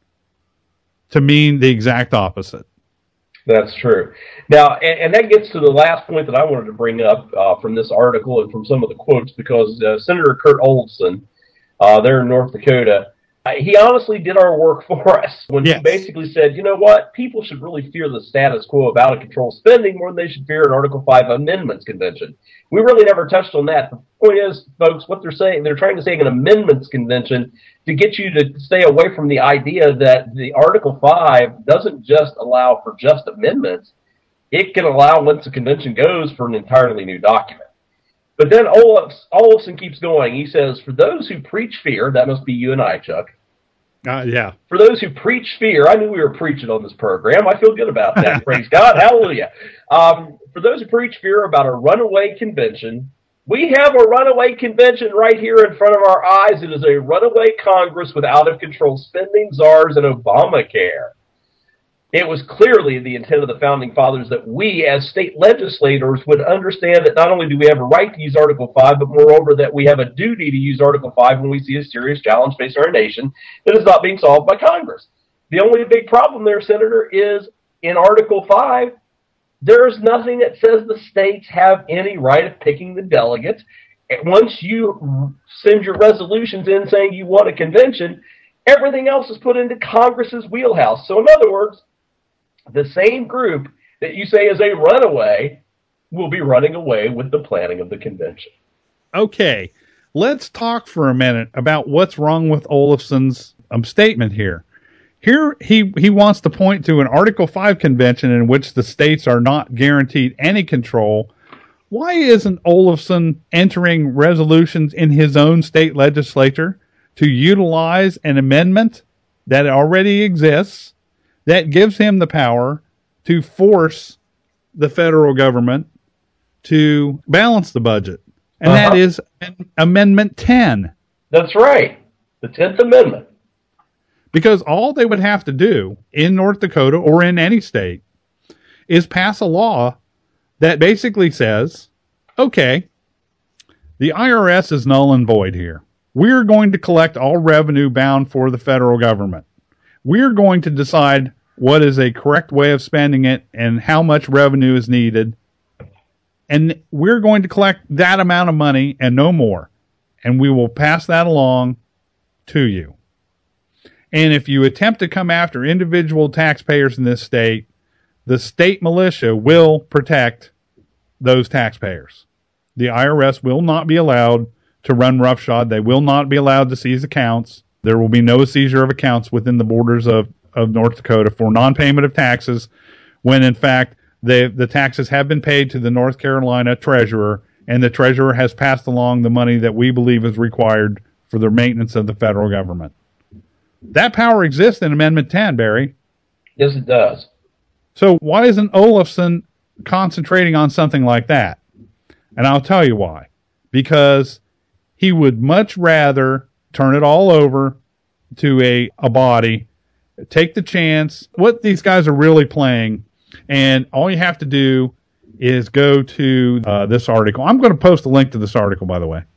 to mean the exact opposite. That's true. Now, and that gets to the last point that I wanted to bring up from this article and from some of the quotes, because Senator Kurt Olson, there in North Dakota, he honestly did our work for us when he basically said, you know what, people should really fear the status quo of out-of-control spending more than they should fear an Article 5 amendments convention. We really never touched on that. The point is, folks, what they're saying, they're trying to say an amendments convention to get you to stay away from the idea that the Article 5 doesn't just allow for just amendments. It can allow, once the convention goes, for an entirely new document. But then Olofsen keeps going. He says, for those who preach fear, that must be you and I, Chuck. Yeah. For those who preach fear, I knew we were preaching on this program. I feel good about that. Praise God. Hallelujah. For those who preach fear about a runaway convention, we have a runaway convention right here in front of our eyes. It is a runaway Congress with out-of-control spending czars and Obamacare. It was clearly the intent of the Founding Fathers that we, as state legislators, would understand that not only do we have a right to use Article 5, but moreover that we have a duty to use Article 5 when we see a serious challenge facing our nation that is not being solved by Congress. The only big problem there, Senator, is in Article 5, there is nothing that says the states have any right of picking the delegates. Once you send your resolutions in saying you want a convention, everything else is put into Congress's wheelhouse. So in other words, the same group that you say is a runaway will be running away with the planning of the convention. Okay, let's talk for a minute about what's wrong with Olofsen's statement here. Here he wants to point to an Article 5 convention in which the states are not guaranteed any control. Why isn't Olofsen entering resolutions in his own state legislature to utilize an amendment that already exists that gives him the power to force the federal government to balance the budget? And that is Amendment 10. That's right. The 10th Amendment. Because all they would have to do in North Dakota or in any state is pass a law that basically says, okay, the IRS is null and void here. We're going to collect all revenue bound for the federal government. We're going to decide what is a correct way of spending it and how much revenue is needed. And we're going to collect that amount of money and no more. And we will pass that along to you. And if you attempt to come after individual taxpayers in this state, the state militia will protect those taxpayers. The IRS will not be allowed to run roughshod. They will not be allowed to seize accounts. There will be no seizure of accounts within the borders of North Dakota for non-payment of taxes, when in fact the taxes have been paid to the North Carolina treasurer, and the treasurer has passed along the money that we believe is required for the maintenance of the federal government. That power exists in Amendment 10, Barry. Yes, it does. So why isn't Olofsen concentrating on something like that? And I'll tell you why. Because he would much rather turn it all over to a body, take the chance. What these guys are really playing, and all you have to do is go to this article. I'm going to post a link to this article, by the way.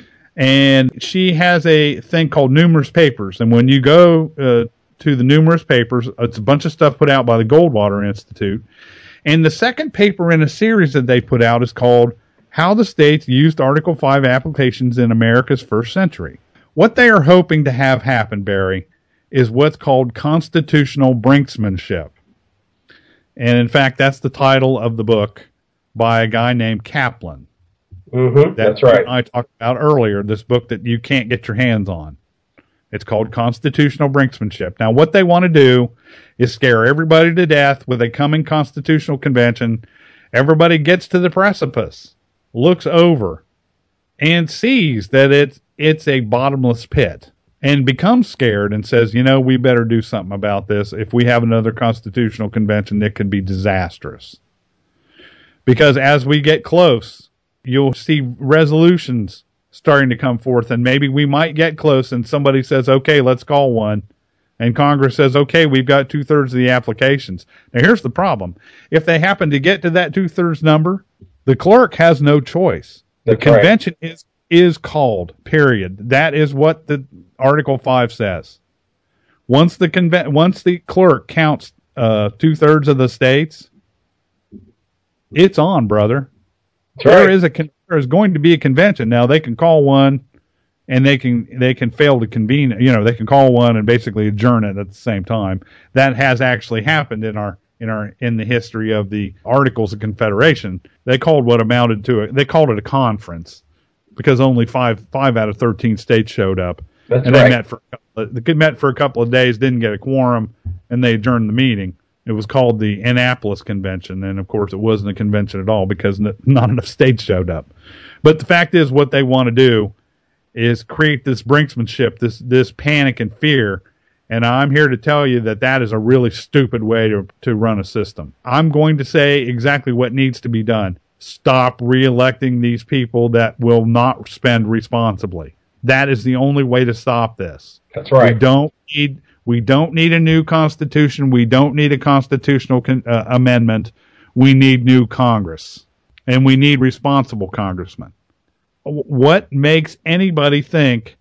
And she has a thing called Numerous Papers. And when you go to the Numerous Papers, it's a bunch of stuff put out by the Goldwater Institute. And the second paper in a series that they put out is called How the States Used Article 5 Applications in America's First Century. What they are hoping to have happen, Barry, is what's called constitutional brinksmanship. And in fact, that's the title of the book by a guy named Kaplan. Mm-hmm, that's right. I talked about earlier, this book that you can't get your hands on. It's called Constitutional Brinksmanship. Now, what they want to do is scare everybody to death with a coming constitutional convention. Everybody gets to the precipice, looks over, and sees that it's a bottomless pit, and becomes scared and says, we better do something about this. If we have another constitutional convention, it could be disastrous. Because as we get close, you'll see resolutions starting to come forth, and maybe we might get close and somebody says, okay, let's call one. And Congress says, okay, we've got 2/3 of the applications. Now, here's the problem. If they happen to get to that 2/3 number, the clerk has no choice. The convention is called, period. That is what the Article 5 says. Once the clerk counts 2/3 of the states, it's on, brother. There is going to be a convention. Now, they can call one, and they can fail to convene. They can call one and basically adjourn it at the same time. That has actually happened in the history of the Articles of Confederation. They called what amounted to it. They called it a conference because only five out of 13 states showed up. That's and right. They met for a couple of days, didn't get a quorum, and they adjourned the meeting. It was called the Annapolis Convention, and of course it wasn't a convention at all because not enough states showed up. But the fact is, what they want to do is create this brinksmanship, this panic and fear, and I'm here to tell you that is a really stupid way to run a system. I'm going to say exactly what needs to be done. Stop re-electing these people that will not spend responsibly. That is the only way to stop this. That's right. We don't need a new constitution. We don't need a constitutional amendment. We need new Congress, and we need responsible congressmen. What makes anybody think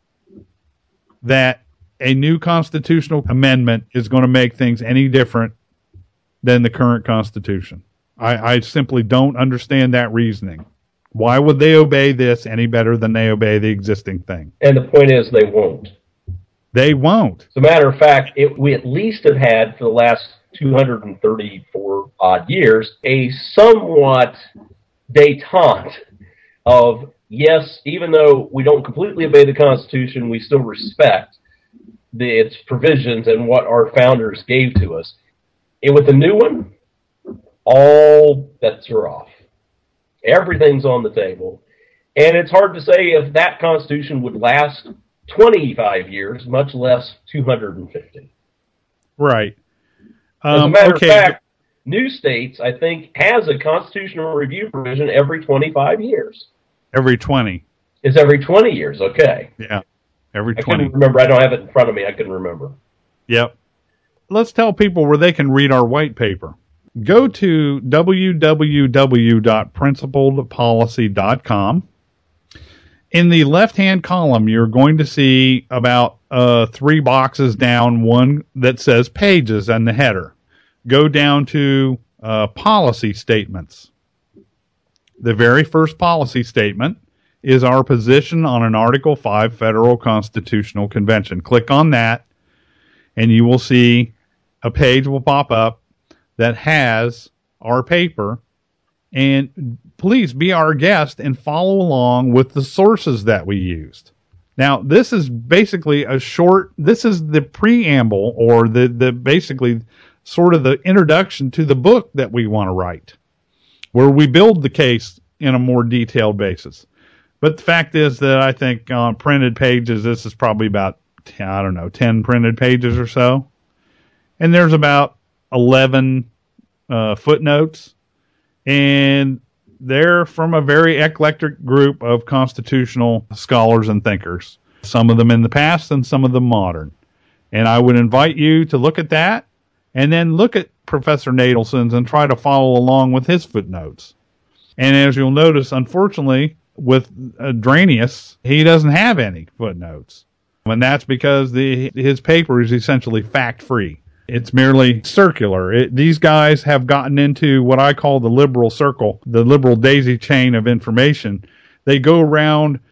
that a new constitutional amendment is going to make things any different than the current Constitution? I simply don't understand that reasoning. Why would they obey this any better than they obey the existing thing? And the point is, they won't. They won't. As a matter of fact, we at least have had, for the last 234 odd years, a somewhat detente of, yes, even though we don't completely obey the Constitution, we still respect its provisions and what our founders gave to us. And with the new one, all bets are off. Everything's on the table. And it's hard to say if that Constitution would last 25 years, much less 250. Right. As a matter of fact, new states, I think, has a constitutional review provision every 25 years. Every 20. It's every 20 years, okay. Yeah, every 20. I couldn't remember. I don't have it in front of me. I couldn't remember. Yep. Let's tell people where they can read our white paper. Go to www.principledpolicy.com. In the left-hand column, you're going to see about 3 boxes down, one that says pages and the header. Go down to policy statements. The very first policy statement is our position on an Article 5 Federal Constitutional Convention. Click on that, and you will see a page will pop up that has our paper. And please be our guest and follow along with the sources that we used. Now, this is basically this is the preamble, or the basically sort of the introduction to the book that we want to write, where we build the case in a more detailed basis. But the fact is that I think on printed pages, this is probably about, 10 printed pages or so. And there's about 11 footnotes. And they're from a very eclectic group of constitutional scholars and thinkers, some of them in the past and some of them modern. And I would invite you to look at that and then look at Professor Nadelson's and try to follow along with his footnotes. And as you'll notice, unfortunately, with Dranius, he doesn't have any footnotes. And that's because his paper is essentially fact-free. It's merely circular. These guys have gotten into what I call the liberal circle, the liberal daisy chain of information. They go around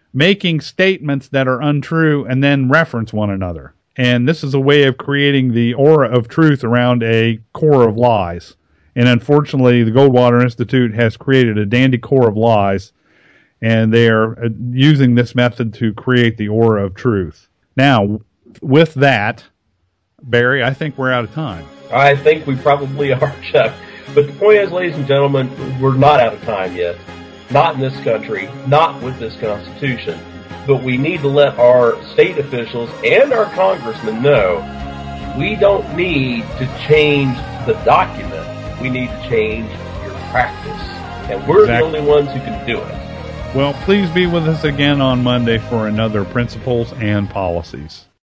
making statements that are untrue and then reference one another. And this is a way of creating the aura of truth around a core of lies. And unfortunately, the Goldwater Institute has created a dandy core of lies, and they are using this method to create the aura of truth. Now, with that, Barry, I think we're out of time. I think we probably are, Chuck. But the point is, ladies and gentlemen, we're not out of time yet. Not in this country, not with this Constitution. But we need to let our state officials and our congressmen know we don't need to change the document. We need to change your practice. And we're the only ones who can do it. Well, please be with us again on Monday for another Principles and Policies.